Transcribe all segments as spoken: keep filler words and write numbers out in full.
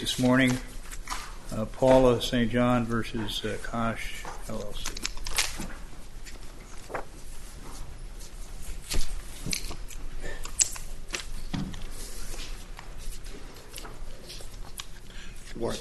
this morning, uh, Paula Saint John versus uh, Kosh L L C. Good morning.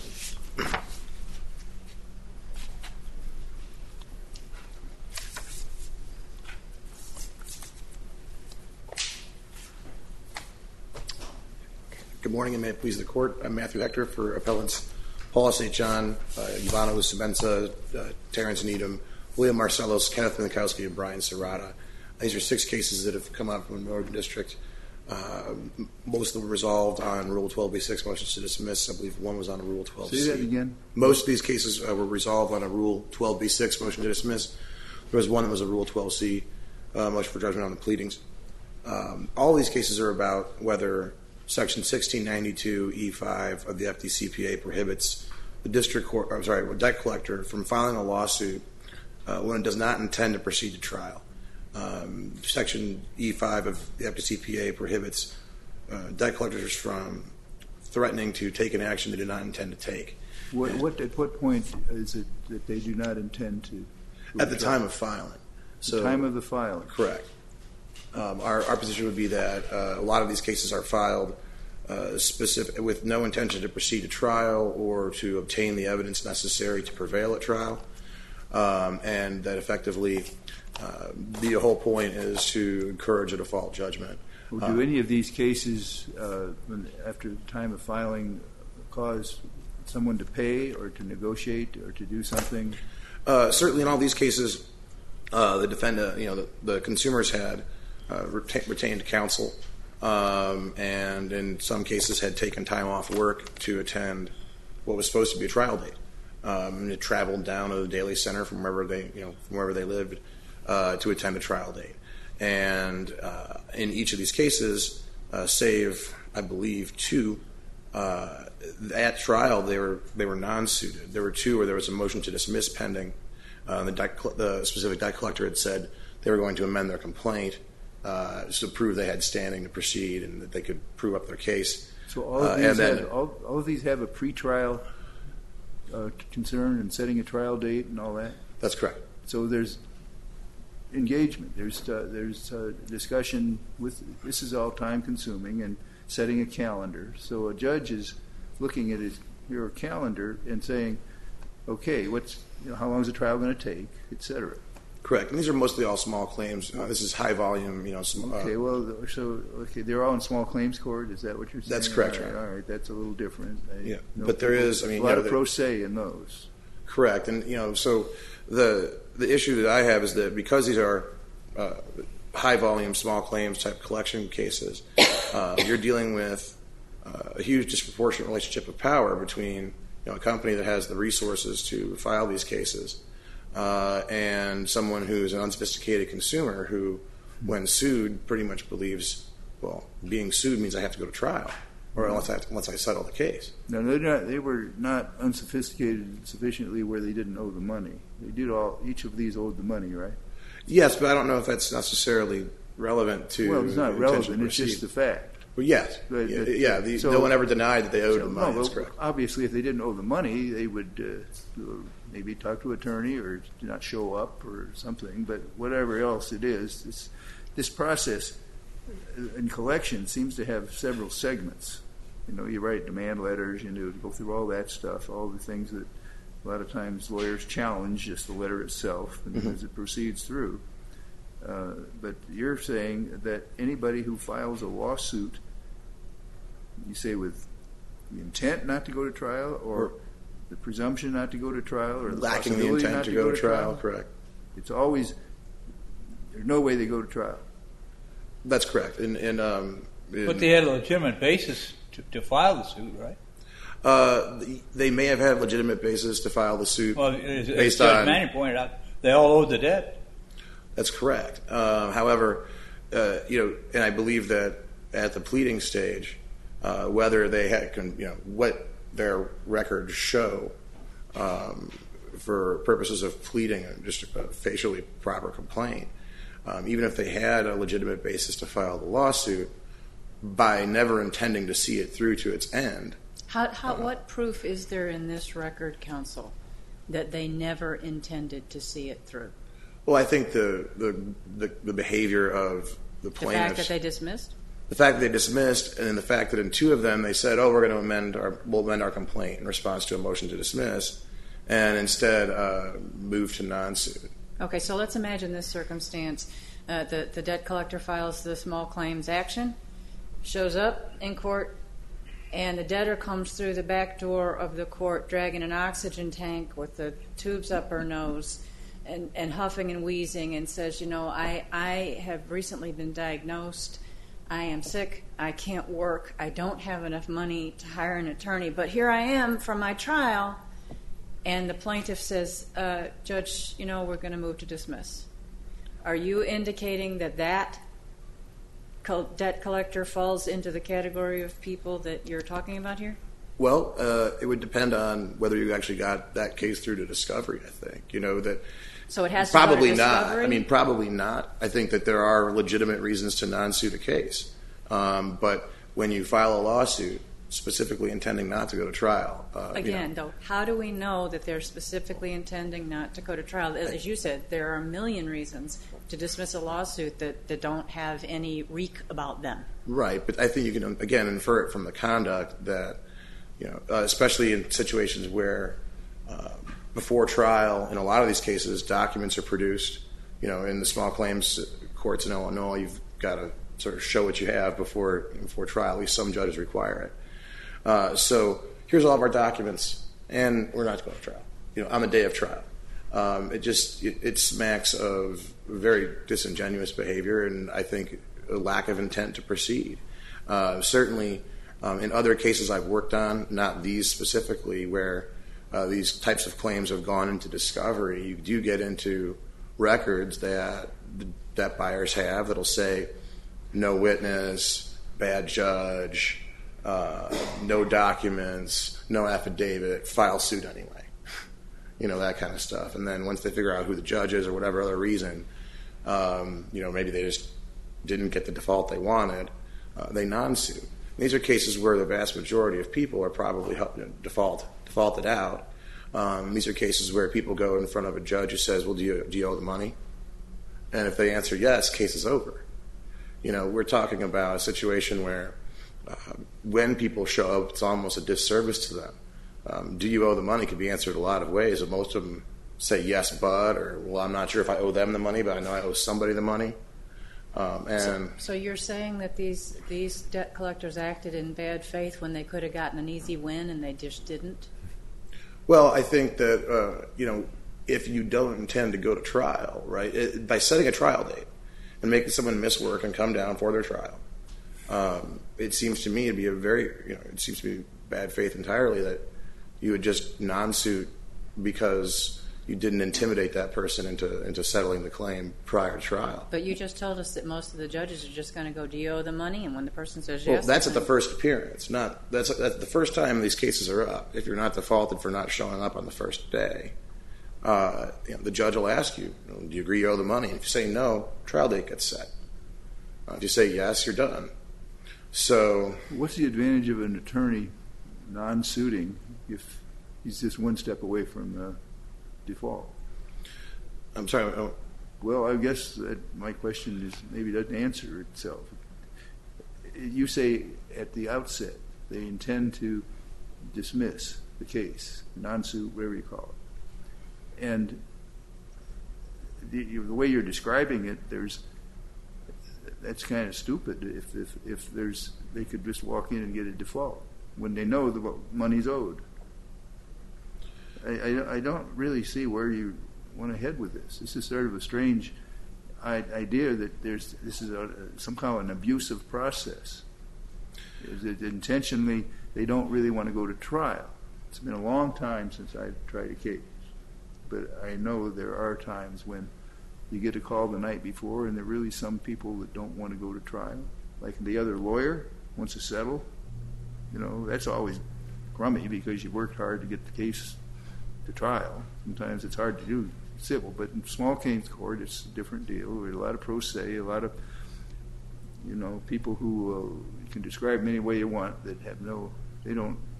Good morning, and may it please the court. I'm Matthew Hector for appellants Paula Saint John, uh, Ivana Lucimenza, uh, Terrence Needham, William Marcellos, Kenneth Minkowski, and Brian Serrata. These are six cases that have come out from the Northern District. Uh, most of them were resolved on Rule twelve B six motions to dismiss. I believe one was on a Rule twelve C. Say that again. Most of these cases uh, were resolved on a Rule twelve B six motion to dismiss. There was one that was a Rule twelve C uh, motion for judgment on the pleadings. Um, all these cases are about whether Section sixteen ninety-two E five of the F D C P A prohibits the district court, I'm sorry, a debt collector from filing a lawsuit uh, when it does not intend to proceed to trial. Um, Section E five of the F D C P A prohibits uh, debt collectors from threatening to take an action they do not intend to take. What, what at what point is it that they do not intend to? At the time of filing. So, the time of the filing. Correct. Um, our, our position would be that uh, a lot of these cases are filed uh, specific with no intention to proceed to trial or to obtain the evidence necessary to prevail at trial, um, and that effectively uh, the whole point is to encourage a default judgment. Well, do uh, any of these cases, uh, when, after the time of filing, cause someone to pay or to negotiate or to do something? Uh, certainly, in all these cases, uh, the defendant, you know, the, the consumers had Uh, reta- retained counsel, um, and in some cases had taken time off work to attend what was supposed to be a trial date. Um, and it traveled down to the Daly Center from wherever they, you know, from wherever they lived uh, to attend the trial date. And uh, in each of these cases, uh, save I believe two, uh, at trial they were they were non-suited. There were two where there was a motion to dismiss pending. Uh, the, debt, the specific debt collector had said they were going to amend their complaint Uh, to prove they had standing to proceed and that they could prove up their case. So all of uh, these, then, have, all, all of these have a pre-trial uh, concern and setting a trial date and all that? That's correct. So there's engagement. There's uh, there's uh, discussion with. This is all time-consuming and setting a calendar. So a judge is looking at his your calendar and saying, okay, what's you know, how long is the trial going to take, et cetera. Correct, and these are mostly all small claims. Uh, this is high volume, you know. Some, uh, okay, well, so okay, they're all in small claims court. Is that what you're saying? That's correct, all right, right. all right, that's a little different. I, yeah, no, but there is, I mean, a lot you know, of pro se in those. Correct, and you know, so the the issue that I have is that because these are uh, high volume, small claims type collection cases, uh, you're dealing with uh, a huge disproportionate relationship of power between you know a company that has the resources to file these cases. Uh, and someone who's an unsophisticated consumer who, when sued, pretty much believes, well, being sued means I have to go to trial, or unless I, have to, unless I settle the case. No, they're not, they were not unsophisticated sufficiently where they didn't owe the money. They did all. Each of these owed the money, right? Yes, but I don't know if that's necessarily relevant to. Well, it's not relevant. It's just the fact. Well, yes, but, yeah. but, yeah the, so, no one ever denied that they owed so, the money. No, that's correct. Obviously, if they didn't owe the money, they would uh, maybe talk to an attorney or not show up or something. But whatever else it is, this this process in collection seems to have several segments. You know, you write demand letters, you know, go through all that stuff, all the things that a lot of times lawyers challenge, just the letter itself, and mm-hmm. as it proceeds through. Uh, but you're saying that anybody who files a lawsuit, you say with the intent not to go to trial, or, or the presumption not to go to trial, or the lacking the intent not to, to go, go to to trial, trial, correct. It's always, there's no way they go to trial. That's correct. And, and um, in, but they had a legitimate basis to, to file the suit, right? Uh, they may have had a legitimate basis to file the suit. Well, as, based as Judge on, Manning pointed out, they all owed the debt. That's correct. Uh, however, uh, you know, and I believe that at the pleading stage, uh, whether they had, you know, what their records show um, for purposes of pleading just a facially proper complaint, um, even if they had a legitimate basis to file the lawsuit, by never intending to see it through to its end, How, how, what proof is there in this record, counsel, that they never intended to see it through? Well, I think the the, the, the behavior of the plaintiffs... The fact that they dismissed? The fact that they dismissed, and then the fact that in two of them they said, oh, we're going to amend our, we'll amend our complaint in response to a motion to dismiss, and instead uh, moved to non-suit. Okay, so let's imagine this circumstance. Uh, the, the debt collector files the small claims action, shows up in court, and the debtor comes through the back door of the court dragging an oxygen tank with the tubes up her nose and, and huffing and wheezing and says, you know, I, I have recently been diagnosed. I am sick. I can't work. I don't have enough money to hire an attorney. But here I am from my trial. And the plaintiff says, uh, Judge, you know, we're going to move to dismiss. Are you indicating that that debt collector falls into the category of people that you're talking about here? Well, uh, it would depend on whether you actually got that case through to discovery, I think. You know, that so it has probably to go to not. discovery? I mean, probably not. I think that there are legitimate reasons to non-suit a case. Um, but when you file a lawsuit specifically intending not to go to trial... Uh, Again, you know, though, how do we know that they're specifically intending not to go to trial? As you said, there are a million reasons to dismiss a lawsuit that, that don't have any reek about them. Right, but I think you can, again, infer it from the conduct that, you know, uh, especially in situations where uh, before trial, in a lot of these cases, documents are produced. You know, in the small claims courts in Illinois, you've got to sort of show what you have before before trial. At least some judges require it. Uh, so here's all of our documents, and we're not going to trial. You know, on the day of trial, um, it just it, it smacks of very disingenuous behavior, and I think a lack of intent to proceed. Uh, certainly, um, in other cases I've worked on, not these specifically, where uh, these types of claims have gone into discovery, you do get into records that that buyers have that'll say no witness, bad judge, uh, no documents, no affidavit, file suit anyway. You know, that kind of stuff. And then once they figure out who the judge is or whatever other reason, um, you know, maybe they just didn't get the default they wanted, uh, they non-sue. These are cases where the vast majority of people are probably you know, default defaulted out. Um, these are cases where people go in front of a judge who says, well, do you, do you owe the money? And if they answer yes, case is over. You know, we're talking about a situation where uh, when people show up, it's almost a disservice to them. Um, do you owe the money could be answered a lot of ways, and most of them say yes, but, or, well, I'm not sure if I owe them the money, but I know I owe somebody the money. Um, and so, so you're saying that these these debt collectors acted in bad faith when they could have gotten an easy win and they just didn't? Well, I think that, uh, you know, if you don't intend to go to trial, right, it, by setting a trial date and making someone miss work and come down for their trial, um, it seems to me to be a very, you know, it seems to be bad faith entirely that you would just non-suit because you didn't intimidate that person into into settling the claim prior to trial. But you just told us that most of the judges are just going to go, do you owe the money? And when the person says well, yes... that's at the first appearance. Not That's, that's the first time these cases are up. If you're not defaulted for not showing up on the first day, uh, you know, the judge will ask you, you know, do you agree you owe the money? If you say no, trial date gets set. Uh, if you say yes, you're done. So... What's the advantage of an attorney non-suiting if he's just one step away from the default? I'm sorry. Oh. Well, I guess that my question is maybe doesn't answer itself. You say at the outset they intend to dismiss the case, non-suit, whatever you call it, and the, the way you're describing it, there's that's kind of stupid. If if if there's they could just walk in and get a default when they know the money's owed. I, I, I don't really see where you want to head with this. This is sort of a strange idea that there's this is a, some kind of an abusive process. Is it intentionally they don't really want to go to trial? It's been a long time since I've tried a case, but I know there are times when you get a call the night before, and there are really some people that don't want to go to trial. Like the other lawyer wants to settle. You know, that's always crummy because you worked hard to get the case to trial. Sometimes it's hard to do civil, but in small claims court, it's a different deal. There's a lot of pro se, a lot of, you know, people who uh, you can describe them any way you want that have no, they don't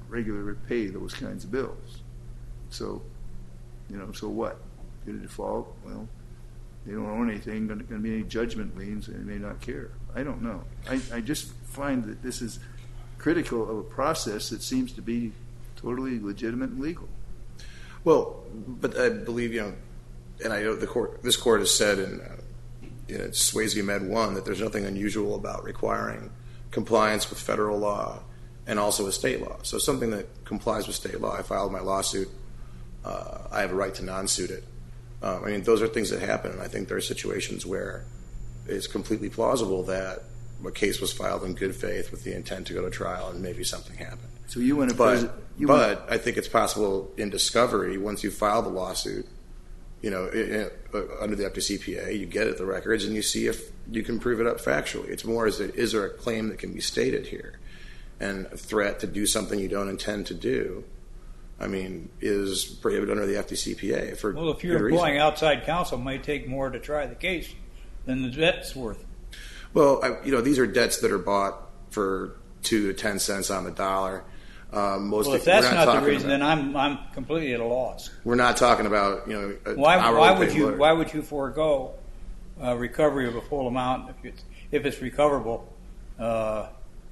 regularly pay those kinds of bills. So, you know, so what? Did it default? Well, they don't own anything. Going to be any judgment liens, and they may not care. I don't know. I, I just find that this is critical of a process that seems to be totally legitimate and legal. Well, but I believe, you know, and I know the court, this court has said in, uh, in Swayze Med one that there's nothing unusual about requiring compliance with federal law and also with state law. So something that complies with state law, I filed my lawsuit, uh, I have a right to non-suit it. Um, I mean, those are things that happen, and I think there are situations where it's completely plausible that a case was filed in good faith with the intent to go to trial, and maybe something happened. So you want to, but, you but I think it's possible in discovery, once you file the lawsuit, you know, it, it, uh, under the F D C P A, you get at the records and you see if you can prove it up factually. It's more, is there, is there a claim that can be stated here? And a threat to do something you don't intend to do, I mean, is prohibited under the F D C P A. For well, if you're employing outside counsel, it may take more to try the case than the debt's worth. Well, I, you know, these are debts that are bought for two to ten cents on the dollar. Um, most well, if of, that's not, not the reason, about, then I'm I'm completely at a loss. We're not talking about, you know, why why would you lawyer. why would you forego uh, recovery of a full amount if it's if it's recoverable, uh, uh,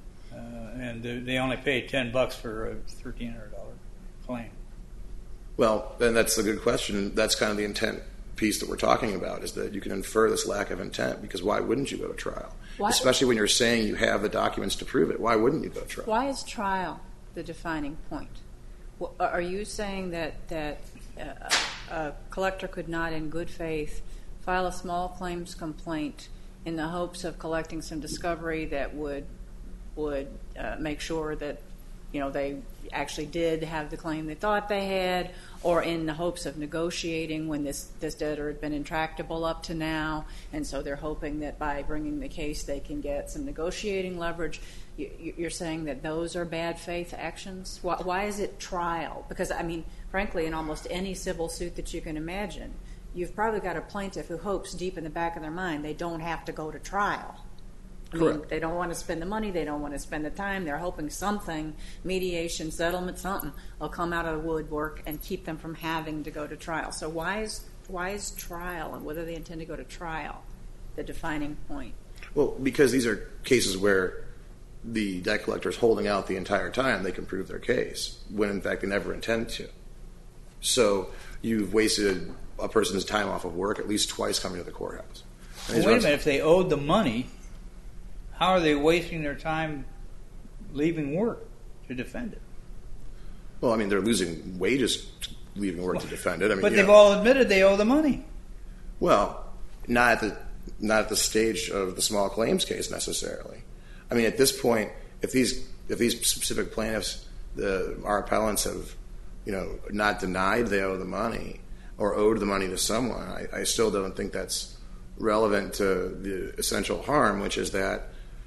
and they only pay ten bucks for a thirteen hundred dollar claim? Well, then that's a good question. That's kind of the intent piece that we're talking about, is that you can infer this lack of intent, because why wouldn't you go to trial? Why? Especially when you're saying you have the documents to prove it. Why wouldn't you go to trial? Why is trial the defining point? Well, are you saying that that uh, a collector could not, in good faith, file a small claims complaint in the hopes of collecting some discovery that would would uh, make sure that, you know, they actually did have the claim they thought they had, or in the hopes of negotiating when this, this debtor had been intractable up to now, and so they're hoping that by bringing the case they can get some negotiating leverage? You, you're saying that those are bad faith actions? Why, why is it trial? Because, I mean, frankly, in almost any civil suit that you can imagine, you've probably got a plaintiff who hopes deep in the back of their mind they don't have to go to trial. I mean, Correct. They don't want to spend the money. They don't want to spend the time. They're hoping something, mediation, settlement, something, will come out of the woodwork and keep them from having to go to trial. So why is why is trial, and whether they intend to go to trial, the defining point? Well, because these are cases where the debt collector is holding out the entire time they can prove their case, when in fact they never intend to. So you've wasted a person's time off of work at least twice coming to the courthouse. Well, wait a minute. If they owed the money, how are they wasting their time leaving work to defend it? Well, I mean, they're losing wages leaving work to defend it. I mean, but they've know, all admitted they owe the money. Well, not at the not at the stage of the small claims case necessarily. I mean, at this point, if these if these specific plaintiffs, the our appellants have, you know, not denied they owe the money or owed the money to someone, I, I still don't think that's relevant to the essential harm, which is that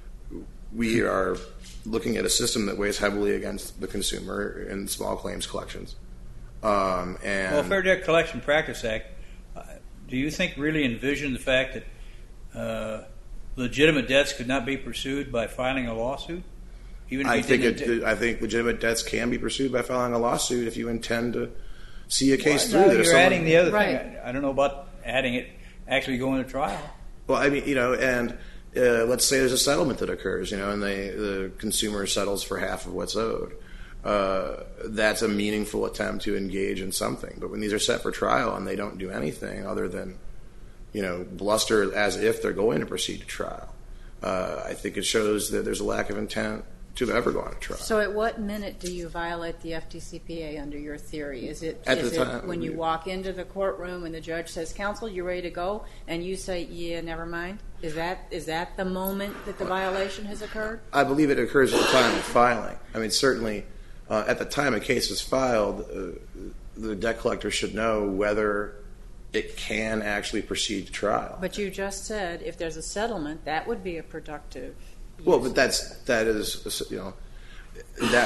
we are looking at a system that weighs heavily against the consumer in small claims collections. Um, and well, Fair Debt Collection Practice Act, uh, do you think really envision the fact that uh, legitimate debts could not be pursued by filing a lawsuit? Even if I you think didn't it, int- I think legitimate debts can be pursued by filing a lawsuit if you intend to see a case well, through. no, That if you're someone, adding the other Right. thing. I, I don't know about adding it, actually going to trial. Well, I mean, you know, and uh, let's say there's a settlement that occurs, you know, and they, the consumer settles for half of what's owed. Uh, that's a meaningful attempt to engage in something. But when these are set for trial and they don't do anything other than, you know, bluster as if they're going to proceed to trial, uh, I think it shows that there's a lack of intent to ever go on to trial. So at what minute do you violate the F D C P A under your theory? Is it, At is the it time- when you walk into the courtroom and the judge says, "Counsel, you ready to go?" and you say, "Yeah, never mind"? Is that is that the moment that the violation has occurred? I believe it occurs at the time of filing. I mean, certainly uh, at the time a case is filed, uh, the debt collector should know whether it can actually proceed to trial. But you just said if there's a settlement, that would be a productive use. Well, but that's that is, you know, that.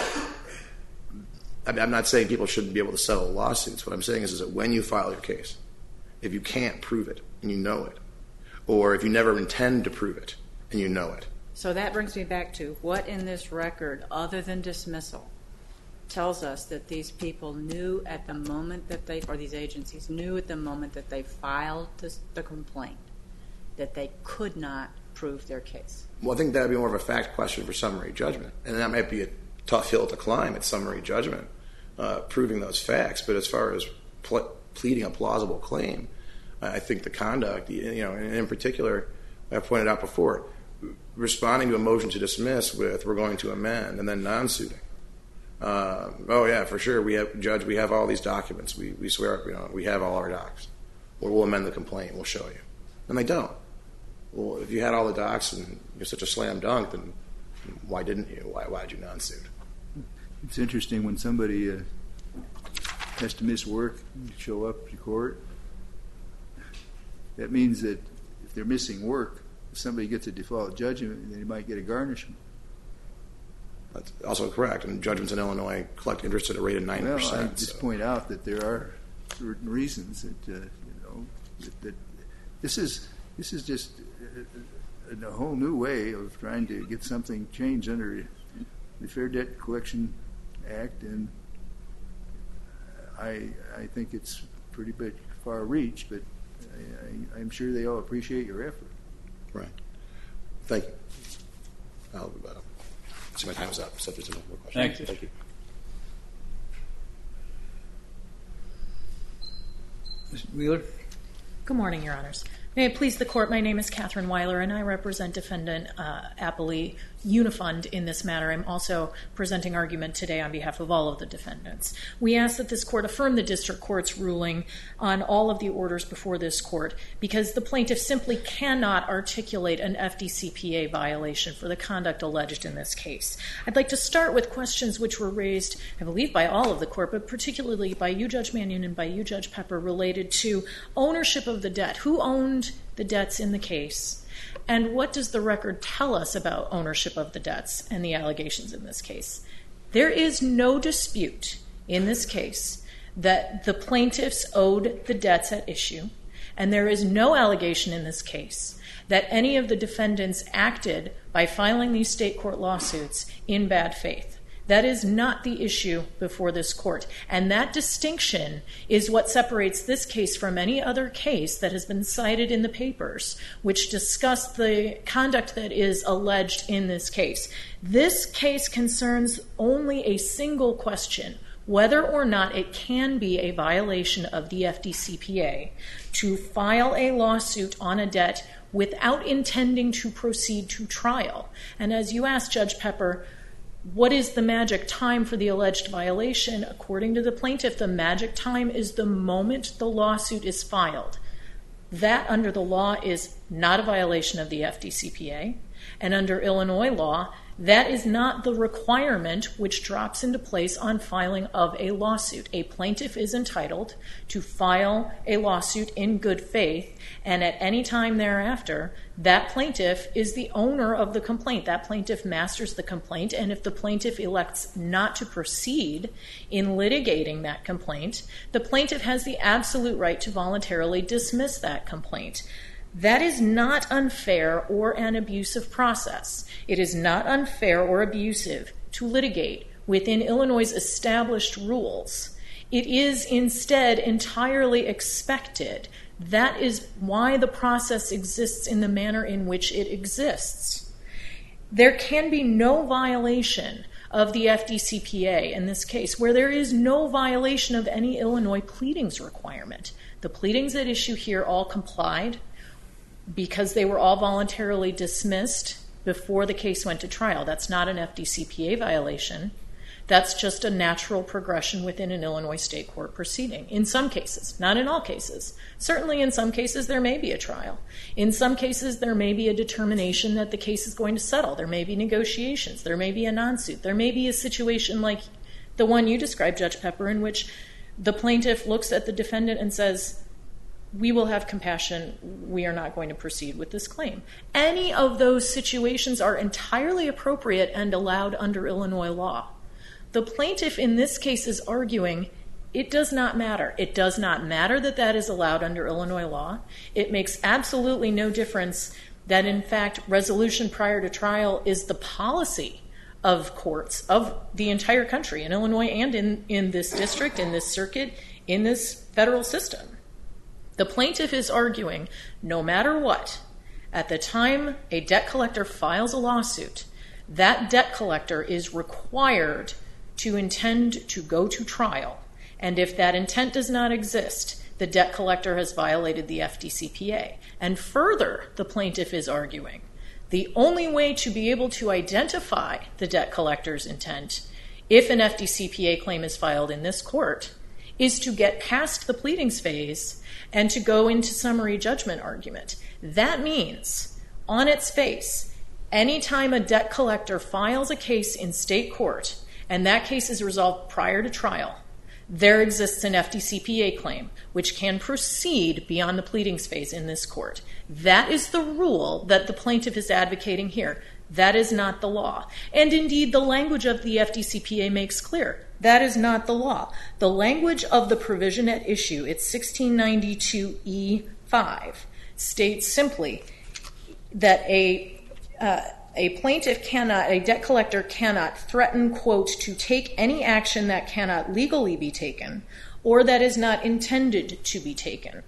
I mean, I'm not saying people shouldn't be able to settle lawsuits. What I'm saying is, is that when you file your case, if you can't prove it and you know it, or if you never intend to prove it and you know it. So that brings me back to what in this record, other than dismissal, tells us that these people knew at the moment that they, or these agencies knew at the moment that they filed this, the complaint, that they could not prove their case. Well, I think that would be more of a fact question for summary judgment, and that might be a tough hill to climb at summary judgment, uh, proving those facts. But as far as ple- pleading a plausible claim, I think the conduct, you know, and in particular, I pointed out before, responding to a motion to dismiss with "we're going to amend" and then non-suiting. Uh, oh yeah, for sure. We have judge. We have all these documents. We we swear, you know, we have all our docs. Well, we'll amend the complaint. We'll show you. And they don't. Well, if you had all the docs and you're such a slam dunk, then why didn't you? Why why did you non-suit? It's interesting when somebody uh, has to miss work and show up to court. That means that if they're missing work, if somebody gets a default judgment, then they might get a garnishment. That's also correct. And judgments in Illinois collect interest at a rate of nine percent. Well, I just so. point out that there are certain reasons that uh, you know that, that this is this is just a, a whole new way of trying to get something changed under the Fair Debt Collection Act, and I I think it's pretty bit far reach, but I, I, I'm sure they all appreciate your effort. Right. Thank you. I'll uh, see my time is up. So there's no more questions. Thank you. Thank you. Miz Wheeler? Good morning, Your Honors. May it please the Court, my name is Catherine Weiler, and I represent Defendant uh, Appley Unifund in this matter. I'm also presenting argument today on behalf of all of the defendants. We ask that this Court affirm the District Court's ruling on all of the orders before this Court because the plaintiff simply cannot articulate an F D C P A violation for the conduct alleged in this case. I'd like to start with questions which were raised, I believe, by all of the Court, but particularly by you, Judge Mannion, and by you, Judge Pepper, related to ownership of the debt. Who owned the debts in the case? And what does the record tell us about ownership of the debts and the allegations in this case? There is no dispute in this case that the plaintiffs owed the debts at issue, and there is no allegation in this case that any of the defendants acted by filing these state court lawsuits in bad faith. That is not the issue before this Court. And that distinction is what separates this case from any other case that has been cited in the papers, which discuss the conduct that is alleged in this case. This case concerns only a single question: whether or not it can be a violation of the F D C P A to file a lawsuit on a debt without intending to proceed to trial. And as you asked, Judge Pepper, what is the magic time for the alleged violation? According to the plaintiff, the magic time is the moment the lawsuit is filed. That, under the law, is not a violation of the F D C P A. And under Illinois law, that is not the requirement which drops into place on filing of a lawsuit. A plaintiff is entitled to file a lawsuit in good faith, and at any time thereafter, that plaintiff is the owner of the complaint. That plaintiff masters the complaint, and if the plaintiff elects not to proceed in litigating that complaint, the plaintiff has the absolute right to voluntarily dismiss that complaint. That is not unfair or an abusive process. It is not unfair or abusive to litigate within Illinois' established rules. It is instead entirely expected. That is why the process exists in the manner in which it exists. There can be no violation of the F D C P A in this case where there is no violation of any Illinois pleadings requirement. The pleadings at issue here all complied because they were all voluntarily dismissed before the case went to trial. That's not an F D C P A violation. That's just a natural progression within an Illinois state court proceeding. In some cases, not in all cases. Certainly in some cases there may be a trial. In some cases there may be a determination that the case is going to settle. There may be negotiations. There may be a non-suit. There may be a situation like the one you described, Judge Pepper, in which the plaintiff looks at the defendant and says, we will have compassion, we are not going to proceed with this claim. Any of those situations are entirely appropriate and allowed under Illinois law. The plaintiff in this case is arguing it does not matter. It does not matter that that is allowed under Illinois law. It makes absolutely no difference that, in fact, resolution prior to trial is the policy of courts of the entire country, in Illinois and in, in this district, in this circuit, in this federal system. The plaintiff is arguing, no matter what, at the time a debt collector files a lawsuit, that debt collector is required to intend to go to trial. And if that intent does not exist, the debt collector has violated the F D C P A. And further, the plaintiff is arguing, the only way to be able to identify the debt collector's intent, if an F D C P A claim is filed in this court, is to get past the pleadings phase and to go into summary judgment argument. That means, on its face, anytime a debt collector files a case in state court and that case is resolved prior to trial, there exists an F D C P A claim which can proceed beyond the pleadings phase in this court. That is the rule that the plaintiff is advocating here. That is not the law. And indeed, the language of the F D C P A makes clear that is not the law. The language of the provision at issue, it's sixteen ninety-two E five, states simply that a uh, a plaintiff cannot, a debt collector cannot threaten, quote, to take any action that cannot legally be taken or that is not intended to be taken.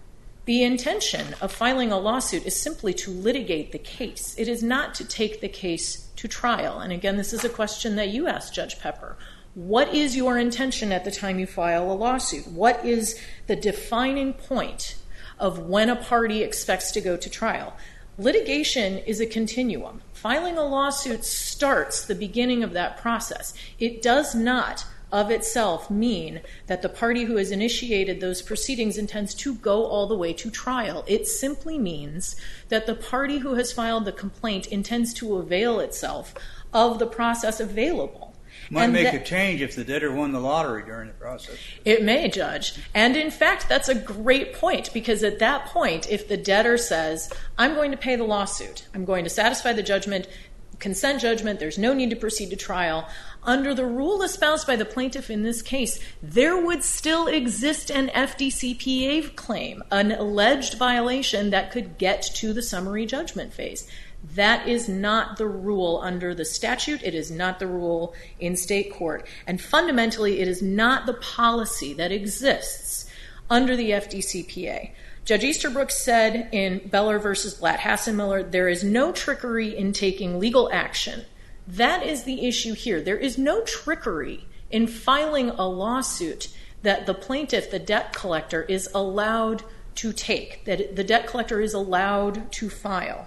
The intention of filing a lawsuit is simply to litigate the case. It is not to take the case to trial. And again, this is a question that you asked, Judge Pepper. What is your intention at the time you file a lawsuit? What is the defining point of when a party expects to go to trial? Litigation is a continuum. Filing a lawsuit starts the beginning of that process. It does not, of itself, mean that the party who has initiated those proceedings intends to go all the way to trial. It simply means that the party who has filed the complaint intends to avail itself of the process available. Might And make that- a change if the debtor won the lottery during the process. It may, Judge. And in fact, that's a great point, because at that point, if the debtor says, I'm going to pay the lawsuit, I'm going to satisfy the judgment, consent judgment, there's no need to proceed to trial, under the rule espoused by the plaintiff in this case, there would still exist an F D C P A claim, an alleged violation that could get to the summary judgment phase. That is not the rule under the statute. It is not the rule in state court. And fundamentally, it is not the policy that exists under the F D C P A. Judge Easterbrook said in Beller versus Blatt-Hassenmiller, there is no trickery in taking legal action. That is the issue here. There is no trickery in filing a lawsuit that the plaintiff, the debt collector, is allowed to take, that the debt collector is allowed to file.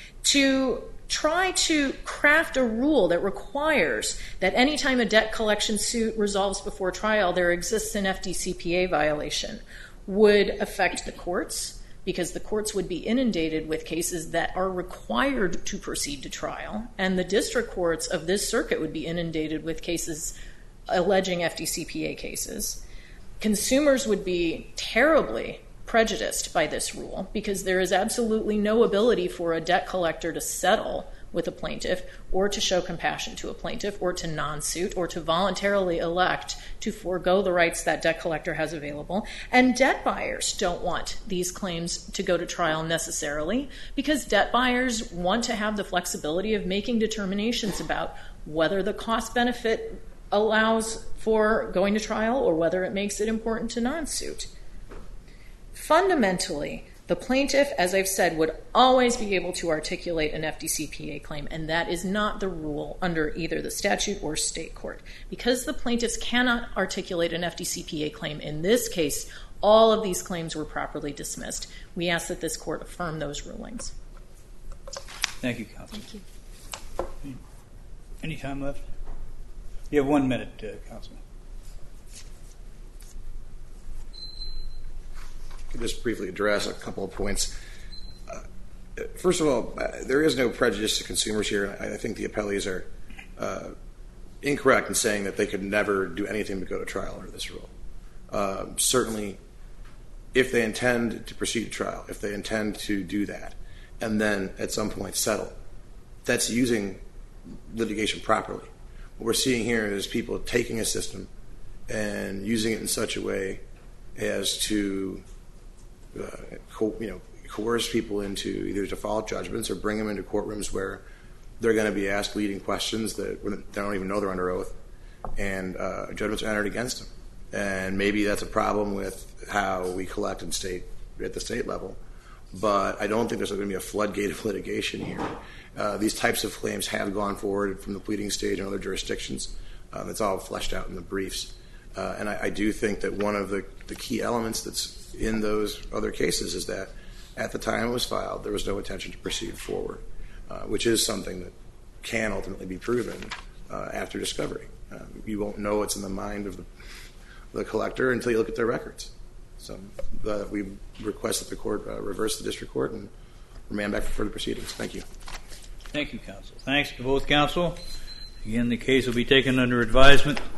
To try to craft a rule that requires that any time a debt collection suit resolves before trial, there exists an F D C P A violation would affect the courts, because the courts would be inundated with cases that are required to proceed to trial, and the district courts of this circuit would be inundated with cases alleging F D C P A cases. Consumers would be terribly prejudiced by this rule, because there is absolutely no ability for a debt collector to settle with a plaintiff or to show compassion to a plaintiff or to non-suit or to voluntarily elect to forego the rights that debt collector has available. And debt buyers don't want these claims to go to trial necessarily, because debt buyers want to have the flexibility of making determinations about whether the cost benefit allows for going to trial or whether it makes it important to non-suit. Fundamentally, the plaintiff, as I've said, would always be able to articulate an F D C P A claim, and that is not the rule under either the statute or state court. Because the plaintiffs cannot articulate an F D C P A claim in this case, all of these claims were properly dismissed. We ask that this court affirm those rulings. Thank you, Counsel. Thank you. Any time left? You have one minute, uh, Counsel. Just briefly address a couple of points. Uh, first of all, uh, there is no prejudice to consumers here. I, I think the appellees are uh, incorrect in saying that they could never do anything but go to trial under this rule. Uh, certainly, if they intend to proceed to trial, if they intend to do that, and then at some point settle, that's using litigation properly. What we're seeing here is people taking a system and using it in such a way as to Uh, co- you know, coerce people into either default judgments or bring them into courtrooms where they're going to be asked leading questions that they don't even know they're under oath, and uh, judgments are entered against them. And maybe that's a problem with how we collect in state at the state level, but I don't think there's going to be a floodgate of litigation here. Uh, these types of claims have gone forward from the pleading stage in other jurisdictions. Um, it's all fleshed out in the briefs. Uh, and I, I do think that one of the, the key elements that's in those other cases is that at the time it was filed, there was no intention to proceed forward, uh, which is something that can ultimately be proven uh, after discovery. Uh, you won't know what's in the mind of the, the collector until you look at their records. So uh, we request that the court uh, reverse the district court and remand back for further proceedings. Thank you. Thank you, counsel. Thanks to both counsel. Again, the case will be taken under advisement.